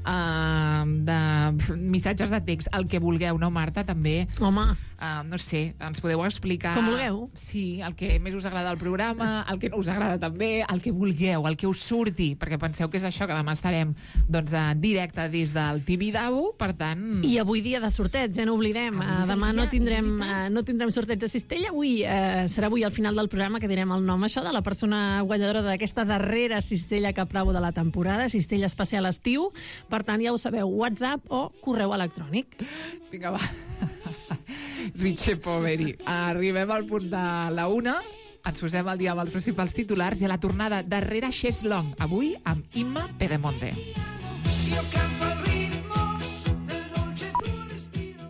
uh, de missatges de text, el que vulgueu, no, Marta, també? Home. Uh, no sé, ens podeu explicar... Com vulgueu. Sí, el que més us agrada del programa, el que no us agrada també, el que vulgueu, el que us surti, perquè penseu que és això, que demà estarem doncs, en directe des del Tibidabo, per tant... I avui dia de sorteig, ja no oblidem. Avui Uh, és el demà no dia, tindrem és veritat. uh, no tindrem sorteig de cistella. Avui uh, serà avui al final del programa que direm el nom, això, de la persona guanyadora d'aquesta darrera cistella que apravo de la temporada, cistella especial estiu. Per tant, ja ho sabeu, WhatsApp o correu electrònic. Vinga, va. Riche Poveri. Arribem al punt de la una. Ens posem al dia amb els principals titulars i a la tornada darrere Xes Long, avui amb Imma Pedemonte. Io canto al ritmo del dolce tuo respiro.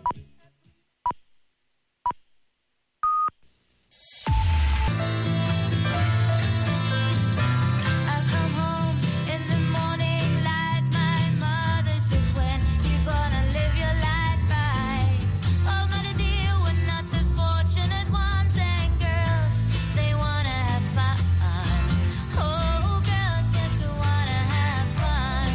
I come home in the morning like my mother says, when you gonna live your life right. Oh, my dear, we're not the fortunate ones, and girls, they wanna have fun. Oh, girls just wanna have fun.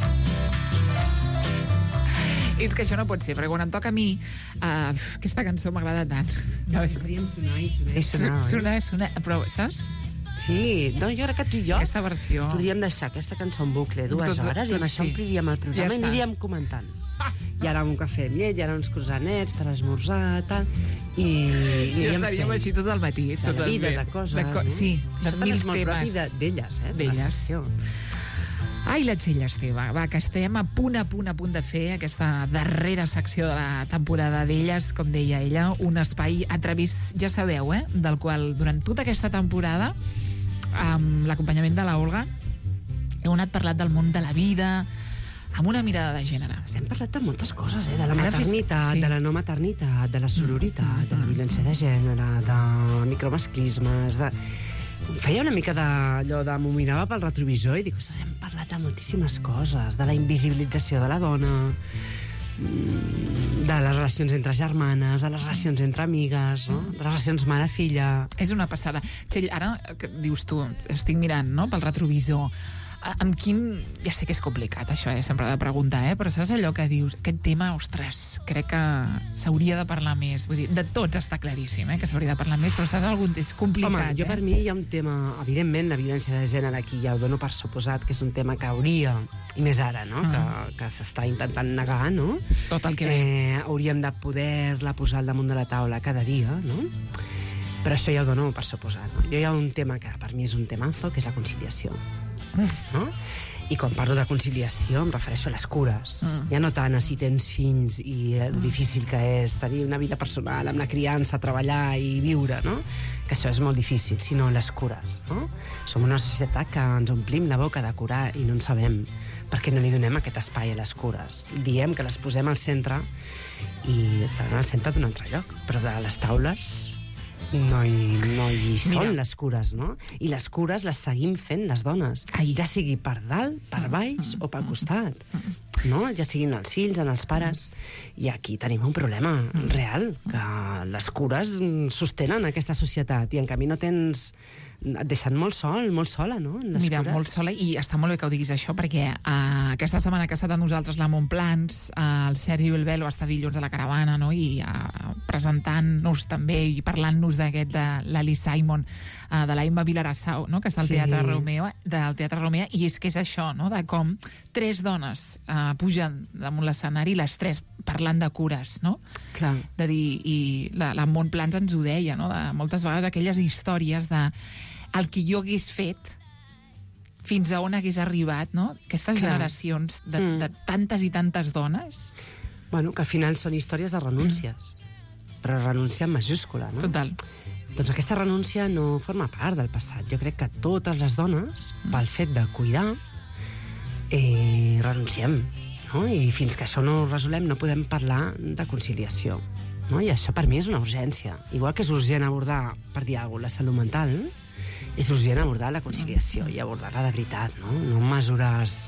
I és que això no pot ser, perquè quan em toca a mi, uh, aquesta cançó m'agrada tant. No, podríem sonar i sonar i sonar, oi? Sonar, sonar, però saps? Sí, no, jo crec que tu i jo Aquesta versió... podríem deixar aquesta cançó en bucle dues Tot- hores i tot amb això sí. ompliríem el Ja programa i està. aniríem comentant. I ara un cafè amb llet, i ara uns croissanets per esmorzar, tal, i I aniríem estaríem fent. així tot el matí. De la tot el vida, bé. de coses, De co no? Sí, de Això també mil és molt propi temes. de- d'elles, eh, de la D'elles. secció. Ai, la Txell Esteve. Va, que estem a punt, a punt, a punt de fer aquesta darrera secció de la temporada d'elles, com deia ella, un espai a través, ja sabeu, eh, del qual durant tota aquesta temporada, amb l'acompanyament de la Olga, heu anat parlant del món de la vida, amb una mirada de gènere. Hem parlat de moltes coses, eh? De la Ara fes- maternitat, sí. de la no maternitat, de la sororitat, de la violència de gènere, de micromasclismes, de... Feia una mica d'allò de... M'ho mirava pel retrovisor i dic, ostres, hem parlat de moltíssimes coses, de la invisibilització de la dona, mm, de les relacions entre germanes, de les relacions entre amigues, no? De les relacions mare-filla... És una passada. Txell, ara que dius tu, estic mirant, no?, pel retrovisor, a- amb quin... Ja sé que és complicat, això, eh? Sempre he de preguntar, eh? Però saps allò que dius? Aquest tema, ostres, crec que s'hauria de parlar més. Vull dir, de tots està claríssim, eh? Que s'hauria de parlar més, però saps algun... És complicat, Home, jo eh? per mi hi ha un tema... Evidentment, la violència de gènere aquí ja ho dono per suposat, que és un tema que hauria, i més ara, no?, Mm. que, que s'està intentant negar, no? Tot el que ve. Eh, hauríem de poder-la posar al damunt de la taula cada dia, no? Però això ja ho dono per suposat, no? Jo hi ha un tema que per mi és un temazo, que és la conciliació. No? I quan parlo de conciliació em refereixo a les cures. Mm. Ja no tant a si tens fills i el difícil que és tenir una vida personal amb la criança, treballar i viure, no? Que això és molt difícil, sinó les cures, no? Som una societat que ens omplim la boca de curar i no en sabem, perquè no li donem aquest espai a les cures. Diem que les posem al centre i estan al centre d'un altre lloc, però de les taules no hi, no hi són Mira. les cures, no? I les cures les seguim fent les dones, Ai. ja sigui per dalt, per baix o pel costat, no? Ja siguin els fills, en els pares. I aquí tenim un problema real, que les cures mm, sostenen aquesta societat i en canvi no tens... Et deixen molt sol, molt sola, no? En les Mira, cures. molt sola, i està molt bé que ho diguis això, perquè uh, aquesta setmana que ha estat amb nosaltres la Montplans, uh, el Sergi Bilbelo està dilluns a la caravana, no?, i uh, presentant-nos també i parlant-nos d'aquest de l'Ali Simon, uh, de la Imma Vilarassau, no?, que està al Sí. Teatre Romeo, del Teatre Romea, i és que és això, no?, de com tres dones uh, pugen damunt l'escenari, les tres parlant de cures, no? Clar. De dir, i la, la Montplans ens ho deia, no?, de moltes vegades aquelles històries de el que jo hagués fet fins a on hagués arribat, no? Aquestes Clar. generacions de, Mm. de tantes i tantes dones. Bueno, que al final són històries de renúncies, però renúncia en majúscula, no? Total. Doncs aquesta renúncia no forma part del passat. Jo crec que totes les dones, pel fet de cuidar, eh, renunciem, no? I fins que això no ho resolem no podem parlar de conciliació. No? I això per mi és una urgència. Igual que és urgent abordar, per dir alguna cosa, la salut mental, és urgent abordar la conciliació i abordar-la de veritat, no? No amb mesures...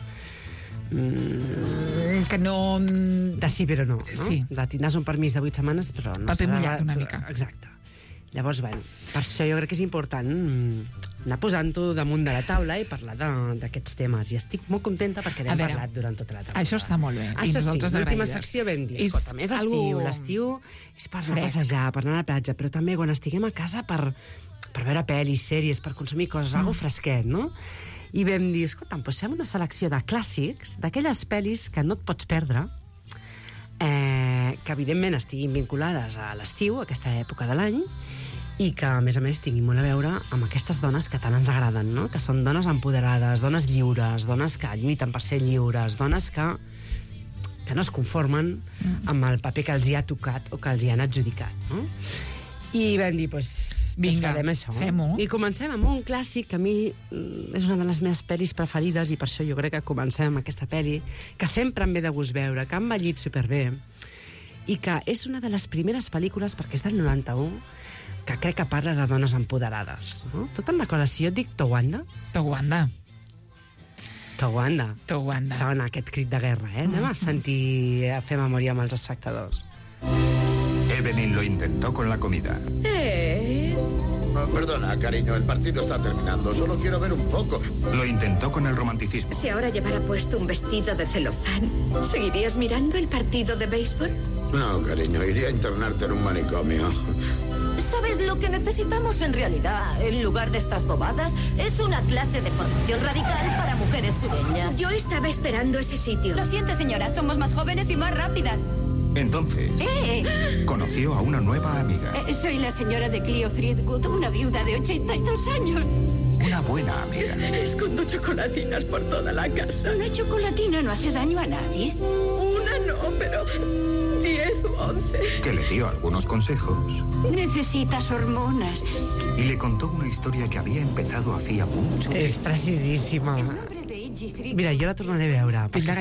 Mm, que no... De sí, però no. no? Sí. De tindràs un permís de vuit setmanes, però no Paper serà mullat la- una mica. Exacte. Llavors, bueno, per això jo crec que és important mm, anar posant-ho damunt de la taula i parlar de- d'aquests temes. I estic molt contenta perquè A n'hem veure, parlat durant tota la temporada. això està molt bé. I Això sí, nosaltres l'última agraïdes. secció vam dir, És escolta, més estiu, algo l'estiu és per anar a fresc. passejar, per anar a la platja, però també quan estiguem a casa per, per veure pel·lis, sèries, per consumir coses, mm. algo fresquet, no? I vam dir, escolta, doncs fem una selecció de clàssics, d'aquelles pel·lis que no et pots perdre, eh, que evidentment estiguin vinculades a l'estiu, a aquesta època de l'any, i que, a més a més, tinguin molt a veure amb aquestes dones que tant ens agraden, no? Que són dones empoderades, dones lliures, dones que lluiten per ser lliures, dones que, que no es conformen amb el paper que els hi ha tocat o que els hi han adjudicat, no? I vam dir, doncs, pues, farem això. Fem-ho. I comencem amb un clàssic que a mi és una de les meves pel·lis preferides, i per això jo crec que comencem amb aquesta pel·li, que sempre em ve de gust veure, que ha envellit superbé, i que és una de les primeres pel·lícules, perquè és del noranta-u, que crec que parla de dones empoderades. No? Tu te'n recordes si jo et dic Towanda? Towanda. Towanda. Towanda. Sona aquest crit de guerra, eh? Anem a sentir, a fer memòria amb els espectadors. Evelyn lo intentó con la comida. Eh... Oh, perdona, cariño, el partido está terminando. Solo quiero ver un poco. Lo intentó con el romanticismo. Si ahora llevara puesto un vestido de celofán, ¿seguirías mirando el partido de béisbol? No, cariño, iría a internarte en un manicomio. ¿Sabes lo que necesitamos en realidad? En lugar de estas bobadas, es una clase de formación radical para mujeres sureñas. Yo estaba esperando ese sitio. Lo siento, señora, somos más jóvenes y más rápidas. Entonces, ¡Eh! conoció a una nueva amiga. Eh, soy la señora de Cleo Threadgood, una viuda de ochenta y dos años. Una buena amiga. Escondo chocolatinas por toda la casa. Una chocolatina no hace daño a nadie. Una no, pero diez u once. Que le dio algunos consejos. Necesitas hormonas. Y le contó una historia que había empezado hacía mucho. És precisíssima. Mira, jo la tornaré a veure, perquè